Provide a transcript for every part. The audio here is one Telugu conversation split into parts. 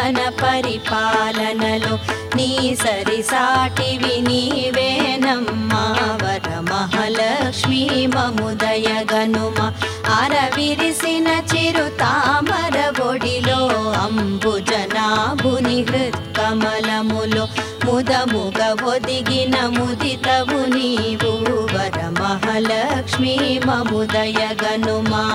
మన పరిపాలనలో నీ సరిసాటివి నీవేనమ్మా వరమహాలక్ష్మి మము దయగనుమ అరవిరిసిన చిరు తామర బొడిలో అంబుజనాభుని హృత్కమలములో ముదముగ ఒదిగిన ముదితవు నీవు వరమహాలక్ష్మి మము దయగనుమా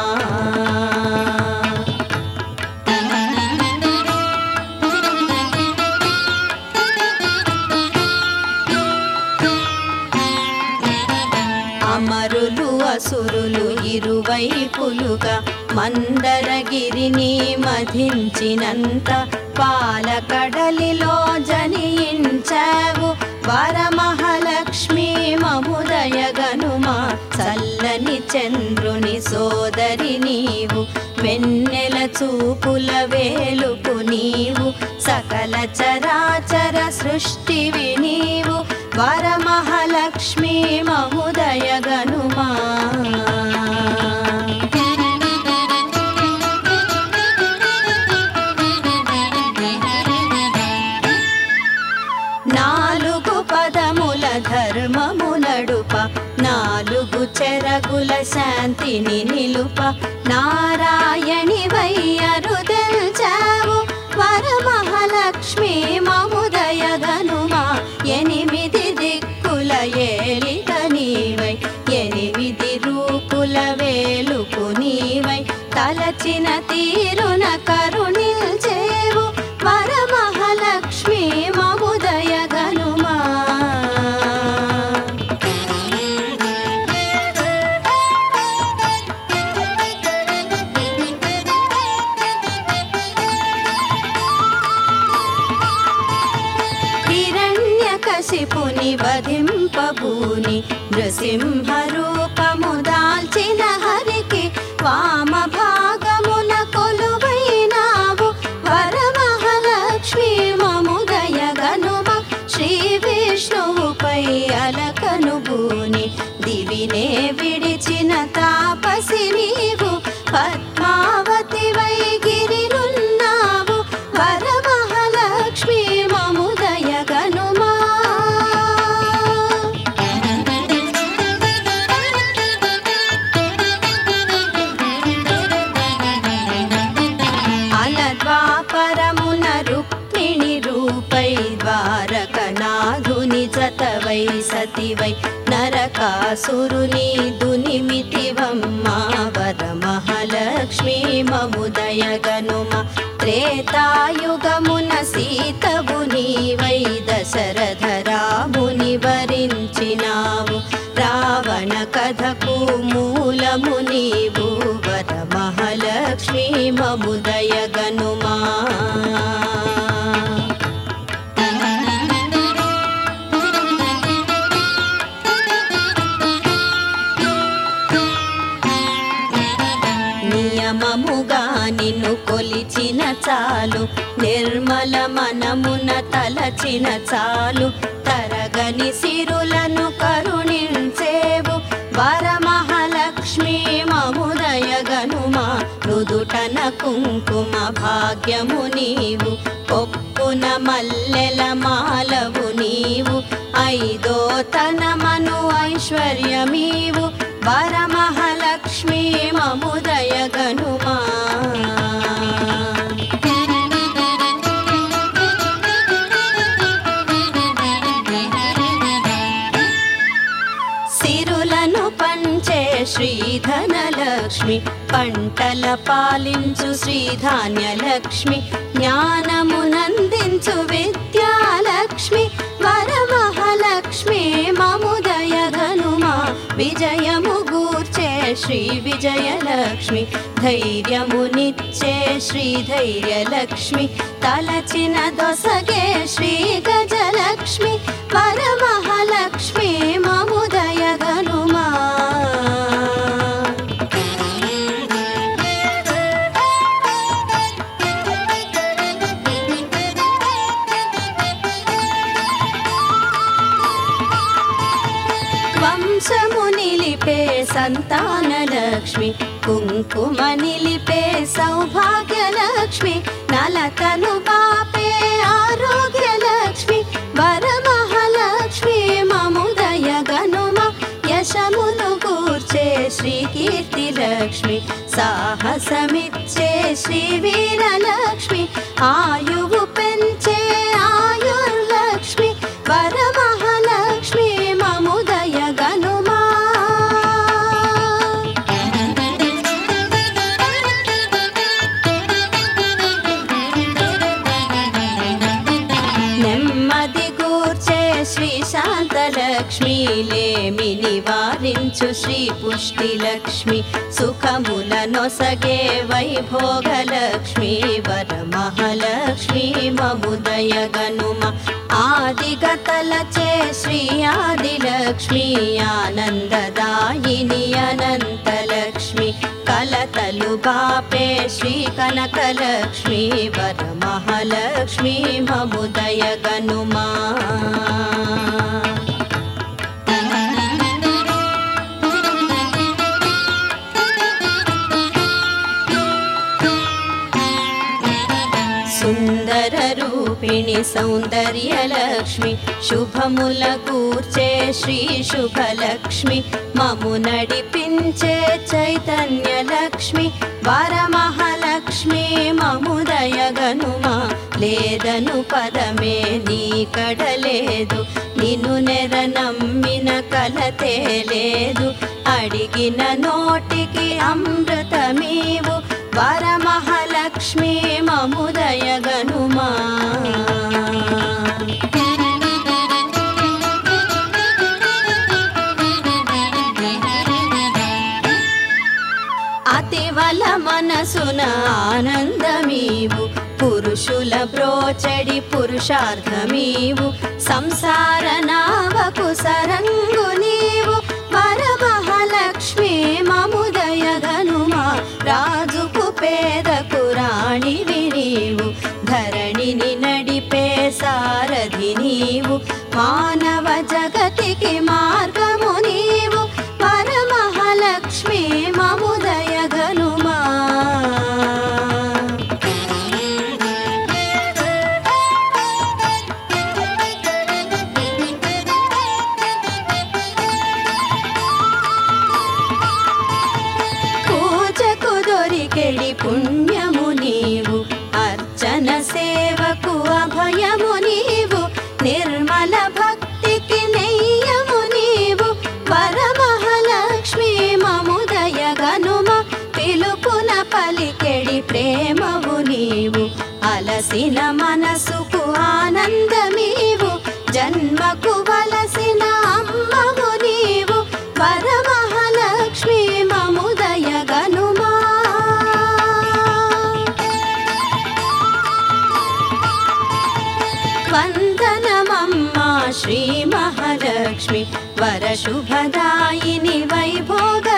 అమరులు అసురులు ఇరువైపులుగా మందరగిరిని మధించినంత పాలకడలిలో జనించావు వరమహాలక్ష్మి మము దయగనుమా చల్లని చంద్రుని సోదరి నీవు వెన్నెల చూపుల వేలుపు నీవు సకల చరాచర సృష్టివి నీవు వరమహాలక్ష్మి మము దయగనుమా నాలుగు పదముల ధర్మము నడుప నాలుగు చెరగుల శాంతిని నిలుప నారాయణి వయ్యరుదల్చావు వరమహాలక్ష్మి మము దయగనుమా ఎనిమిది దిక్కుల ఏలిక నీవై ఎనిమిది రూపుల వేలుపు నీవై తలచిన తీరున కరుణిల్చేవు వరమహాలక్ష్మి మము దయగనుమా హిరణ్యకశిపుని వధింపబూని నృసింహ రూపము దాల్చిన హరికి వామ భాగమున కొలువైనావు వరమహాలక్ష్మి మము దయగనుమ శ్రీ విష్ణువుపై అలకను బూని దివినే విడిచిన తాపసి నీవు పద్మావతి వై గిరినున్నావు వరమహాలక్ష్మి మము దయగనుమా అనద్వాపరమున రుక్మిణి రూపై ద్వారకనాథుని జతవై సతివై నరకాసురుని దునిమితివమ్మా వరమహాలక్ష్మి మము దయగనుమ త్రేతాయుగమున సీతవు నీవై దశరథ రాముని వరించినావు రావణ కథకు మూలము నీవు వరమహాలక్ష్మి మము దయగనుమా నియమముగా నిన్ను కొలిచిన చాలు నిర్మల మనమున తలచిన చాలు తరగని సిరులను కరుణించేవు వరమహాలక్ష్మి మము దయగనుమా నుదుటన కుంకుమ భాగ్యము నీవు కొప్పున మల్లెల మాలవు నీవు ఐదో తనమను ఐశ్వర్యమీవు వరమహాలక్ష్మి మము దయగనుమా సిరులను పంచే శ్రీధనలక్ష్మి పంటల పాలించు శ్రీధాన్యలక్ష్మి జ్ఞానమునందించు విద్యాలక్ష్మి వరమహాలక్ష్మి మము దయగనుమా విజయము గూర్చే శ్రీ విజయలక్ష్మి ధైర్యమునిచ్చే శ్రీ ధైర్యలక్ష్మి తలచిన దొసగే శ్రీ గజలక్ష్మి వరమహాలక్ష్మి మము దయగనుమా వంశము నిలిపే నిలిపే సంతానలక్ష్మి కుంకుమ నిలిపే సౌభాగ్యలక్ష్మి నలతను బాపే ఆరోగ్యలక్ష్మి వరమహాలక్ష్మి మముదయ గనుమ యశమును కూర్చే శ్రీకీర్తి లక్ష్మి సాహసమిచ్చే శ్రీ వీరలక్ష్మి ఆయువు పెంచే ఆయుర్లక్ష్మి వరమహాలక్ష్మి మముదయ గనుమా నెమ్మది కూర్చే శ్రీ శాంతలక్ష్మి లేమి నివారించు శ్రీ పుష్టిలక్ష్మి సుఖముల నొసగే వైభోగలక్ష్మి వరమహాలక్ష్మి మముదయ గనుమ ఆదిగతలచే శ్రీ ఆదిలక్ష్మి ఆనందదాయిని అనంతలక్ష్మి కలతలు బాపే శ్రీ కనకలక్ష్మి వరమహాలక్ష్మి మముదయ గనుమా సుందర రూపిణి సౌందర్యలక్ష్మి శుభముల కూర్చే శ్రీ శుభలక్ష్మి మము నడిపించే చైతన్యలక్ష్మి వరమహాలక్ష్మి మముదయ గనుమ లేదను పదమే నీ కడలేదు నిన్ను నెర నమ్మిన కలతే లేదు అడిగిన నోటికి అమృతమీవు వరమహాలక్ష్మి మముదయ గనుమా అతివల మనసున ఆనందమీవు పురుషుల బ్రోచడి పురుషార్థమీవు సంసార నావకు సరంగు నీవు వరమహాలక్ష్మి మముదయ గనుమా రాజుకు పేదకు రాణివి నీవు ధరణిని నడిపే సారథి నీవు మానవ జగతికి మార్గము నీవు వరమహాలక్ష్మి మముదయ గనుమా పూజకు దొరికెడి పుణ్యము నీవు అర్చన సేవకు అభయము నీవు నిర్మల భక్తికి నెయ్యము నీవు వరమహాలక్ష్మి మముదయ గనుమ పిలుపున పలికెడి ప్రేమవు నీవు అలసిన మనసుకు ఆనందమీవు జన్మకు వలసిన అమ్మవు నీవు వరమహాలక్ష్మి మముదయ గనుమా వందనమమ్మా శ్రీ మహాలక్ష్మి వరశుభదాయిని వైభోగ